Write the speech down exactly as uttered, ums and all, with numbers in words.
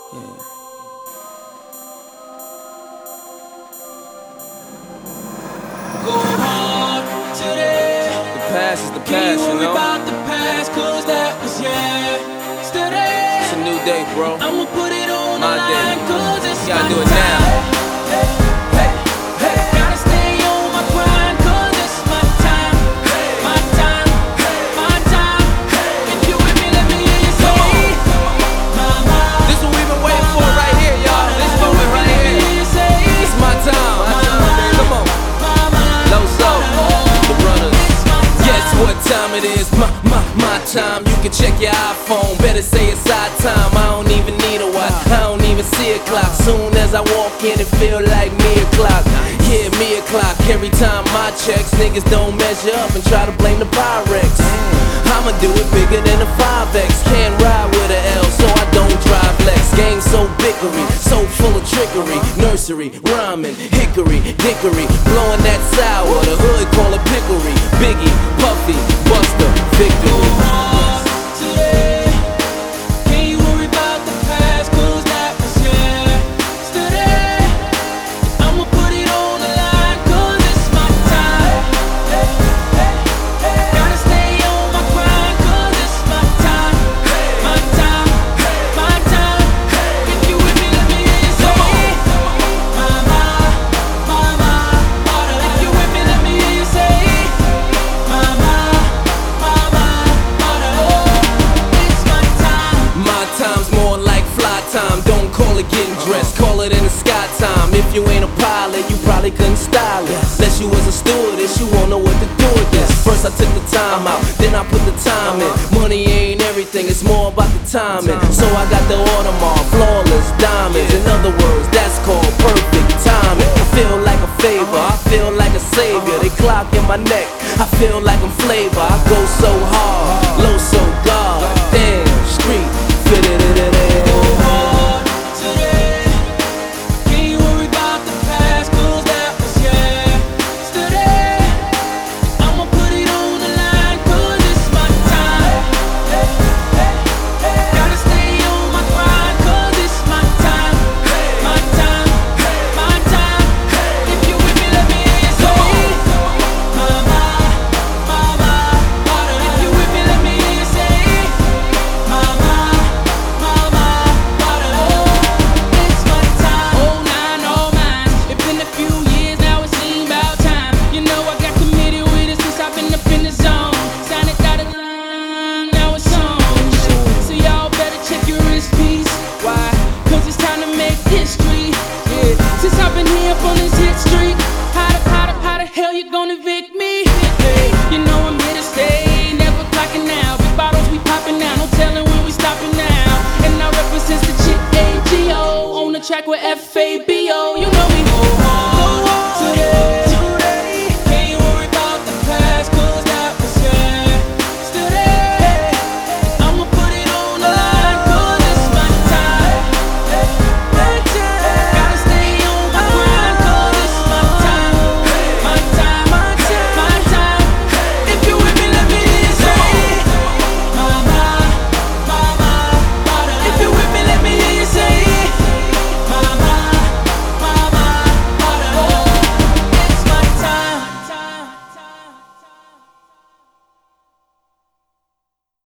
Yeah. Go hard today. The past is the Can't past, you worry know? about the past, cause that was yesterday. It's a new day, bro. I'ma put it on My the day. line, cause it's You gotta my do it now. time. Hey, hey, hey. Gotta stay on my grind, cause it's my time. My time, my time. If you with me, let me hear you say, mama. This is what we've been waiting for right here, y'all. This moment right here. It's my time. My time, baby. Come on. Low so, the brothers. Guess what time it is? My, my, my time. You can check your iPhone. Better say it's our time. I don't even need a watch. I don't even see a clock. Soon as I walk in, it feel like me o'clock. Yeah, me o'clock. Every time my checks, niggas don't measure up and try to blame the Pyrex. I'ma do it bigger than a five X. Can't ride with a L, so I don't drive Lex. Game so bickery, so full of trickery. Nursery, rhyming, hickory, dickory. Blowing that sour, the hood call it pickery. Biggie, Puffy, Buster, Victory. Getting dressed, call it in the sky time. If you ain't a pilot, you probably couldn't style it. Unless you was a stewardess, you won't know what to do with this. First I took the time out, then I put the time in. Money ain't everything, it's more about the timing. So I got the Audemars, flawless diamonds. In other words, that's called perfect timing. I feel like a favor, I feel like a savior. They clock in my neck, I feel like I'm flavor. I go so hard, low so God. Damn, street, fit it in it. Track with F A B.